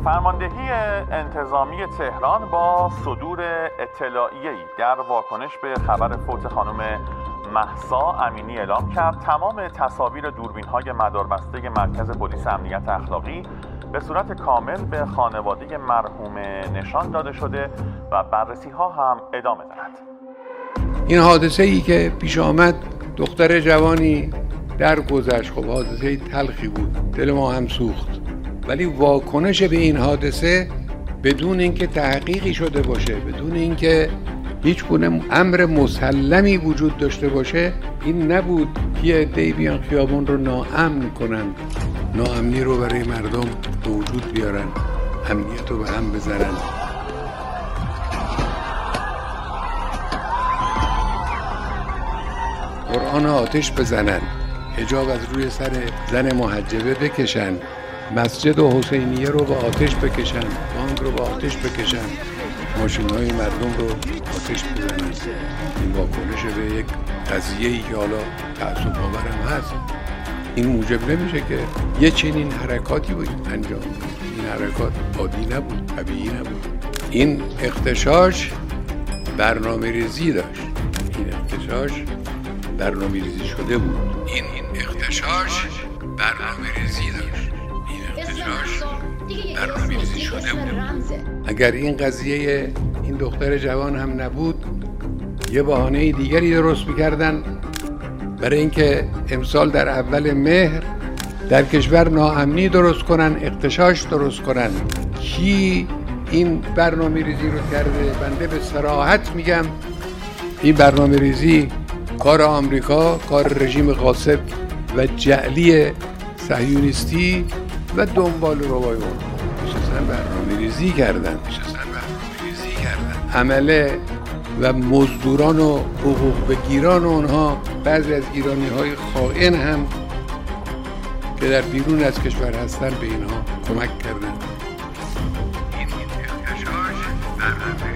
فرماندهی انتظامی تهران با صدور اطلاعیه‌ای در واکنش به خبر فوت خانم مهسا امینی اعلام کرد تمام تصاویر دوربین‌های مداربسته مرکز پلیس امنیت اخلاقی به صورت کامل به خانواده مرحوم نشان داده شده و بررسی‌ها هم ادامه دارد. این حادثه‌ای که پیش آمد دختر جوانی درگذشت، خب حادثه تلخی بود، دل ما هم سوخت، ولی واکنش به این حادثه بدون اینکه تحقیقی شده باشه، بدون اینکه هیچ گونه امر مسلمی وجود داشته باشه، این نبود که یه عده‌ای بیان خیابون رو ناامن کنن، ناامنی رو برای مردم به وجود بیارن، امنیت رو به هم بزنن. قرآن آتش بزنن، حجاب از روی سر زن محجبه بکشن، مسجد و حسینیه رو به آتش بکشن، بانک رو به آتش بکشن، ماشین‌های مردم رو آتش بزنن. این واکنش به یک قضیه‌ای که حالا تعصب‌آورم هست، این موجب نمیشه که یه چنین حرکاتی بود انجام بده. این حرکات عادی نبود، طبیعی نبود. این اغتشاش برنامه‌ریزی داشت. این اغتشاش برنامه‌ریزی شده بود. این اغتشاش برنامه‌ریزی داشت. این اغتشاش برنامه‌ریزی شده بود. اگر این قضیه این دختر جوان هم نبود، یه بهانه دیگری درست می‌کردن برای اینکه امسال در اول مهر در کشور ناامنی درست کنن، اغتشاش درست کنن. کی این برنامه‌ریزی رو کرده؟ بنده به صراحت میگم این برنامه‌ریزی کار آمریکا، کار رژیم غاصب و جعلی صهیونیستی و دنبال روای اون نشستن برنامه‌ریزی کردن. عمله و مزدوران و حقوق بگیران اونها، بعضی از ایرانی‌های خائن هم که در بیرون از کشور هستن به اینها کمک کردن. این اغتشاش برنامه